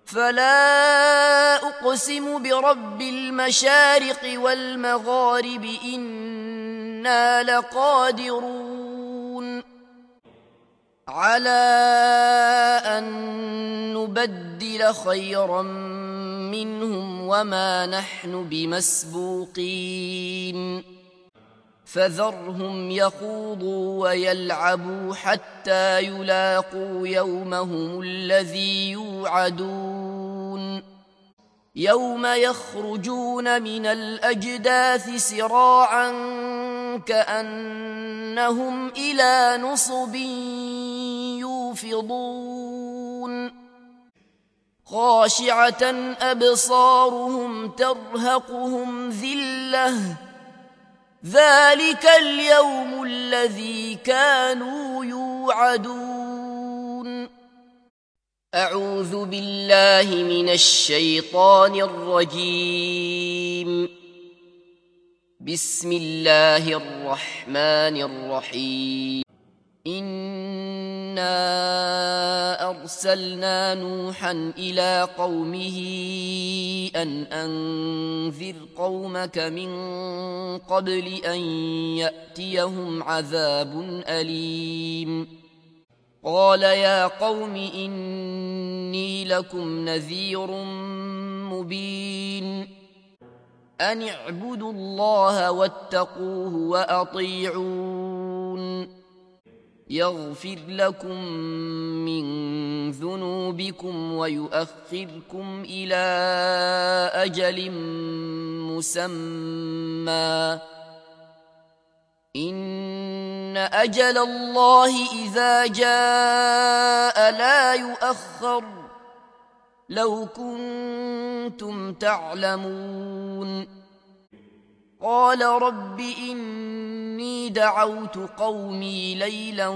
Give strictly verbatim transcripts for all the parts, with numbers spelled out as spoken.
فلا أقسم برب المشارق والمغارب إنا لقادرون على أن نبدل خيرا منهم وما نحن بمسبوقين فذرهم يخوضوا ويلعبوا حتى يلاقوا يومهم الذي يوعدون يوم يخرجون من الأجداث سراعا كأنهم إلى نصب يوفضون خاشعة أبصارهم ترهقهم ذلة ذلك اليوم الذي كانوا يوعدون. أعوذ بالله من الشيطان الرجيم. بسم الله الرحمن الرحيم. إنا أرسلنا نوحا إلى قومه أن أنذر قومك من قبل أن يأتيهم عذاب أليم. قال يا قوم إني لكم نذير مبين أن اعبدوا الله واتقوه وأطيعون يغفر لكم من ذنوبكم ويؤخركم إلى أجل مسمى إن أجل الله إذا جاء لا يؤخر لو كنتم تعلمون. قال رب إني دعوت قومي ليلا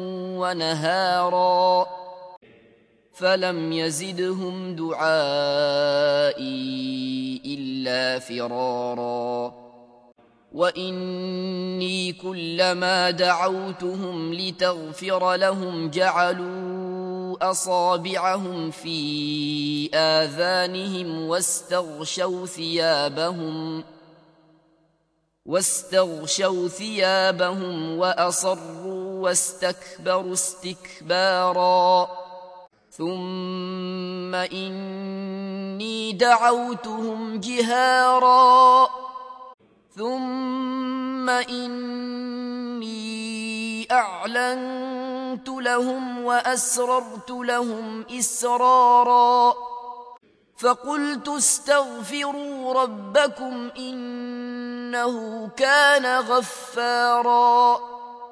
ونهارا فلم يزدهم دعائي إلا فرارا وإني كلما دعوتهم لتغفر لهم جعلوا أصابعهم في آذانهم واستغشوا ثيابهم واستغشوا ثيابهم وأصروا واستكبروا استكبارا ثم إني دعوتهم جهارا ثم إني أعلنت لهم وأسررت لهم إسرارا فقلت استغفروا ربكم إنه كان غفارا